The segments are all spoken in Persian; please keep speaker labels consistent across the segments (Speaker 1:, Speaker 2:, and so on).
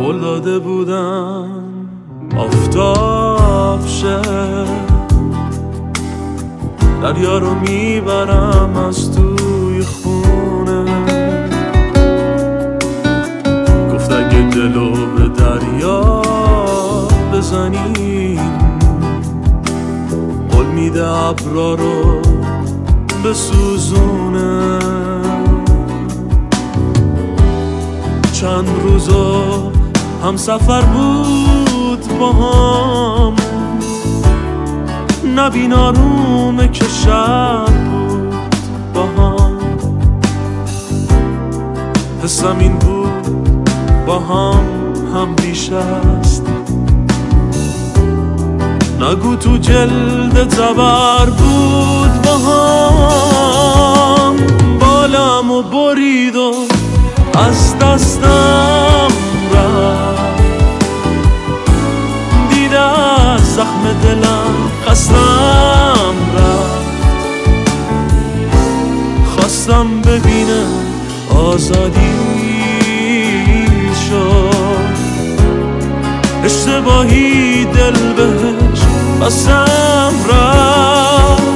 Speaker 1: قول داده بودم آفتاب شه، دریا رو میبرم از توی خونه. گفت اگه دلو به دریا بزنیم، قول میده ابرا رو بسوزونه. چند روزو هم سفر بود با هم، نبین آرومه که شب بود با هم. حسم این بود با هم بیش است. نگو تو جلد زبر بود با هم. بالم و برید و از دستم رفت، دیده از زخم دلم خستم رفت. خواستم ببینه آزادی شد، اشتباهی دل بهش بستم رفت.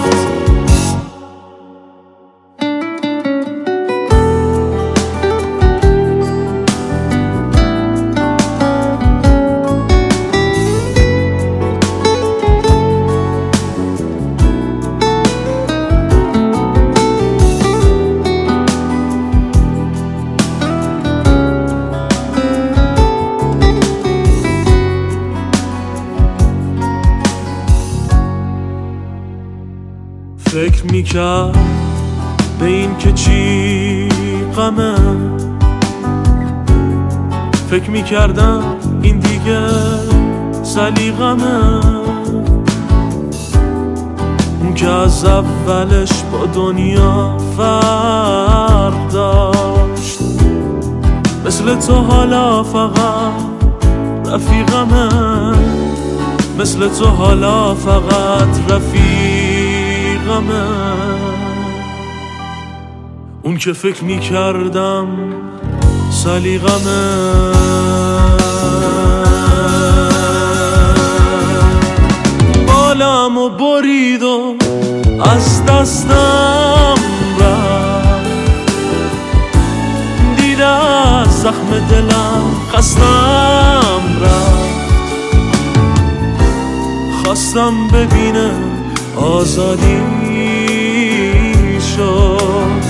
Speaker 1: فکر میکرد به این که چی غمه، فکر میکردم این دیگه سلیقمه. اون که از اولش با دنیا فرق داشت، مثل تو حالا فقط رفیقمه. مثل تو حالا فقط رفیقمه. اون که فکر میکردم سلیقمه، بالم و برید و از دستم رفت، دیده از زخم دلم خستم رفت. خواستم ببینه آزادی شد،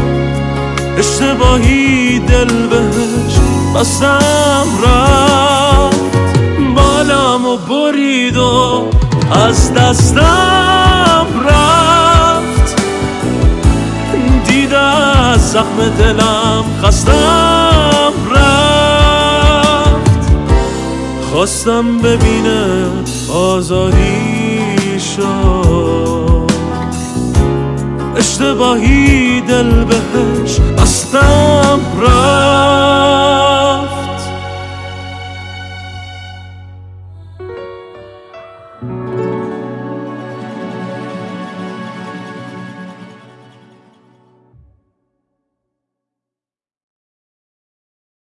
Speaker 1: اشتباهی دل بهش بستم رفت. بالم و برید و از دستم رفت، دیده از زخم دلم خستم رفت. خواستم ببینه آزادی شد، اشتباهی دل بهش بستم رفت.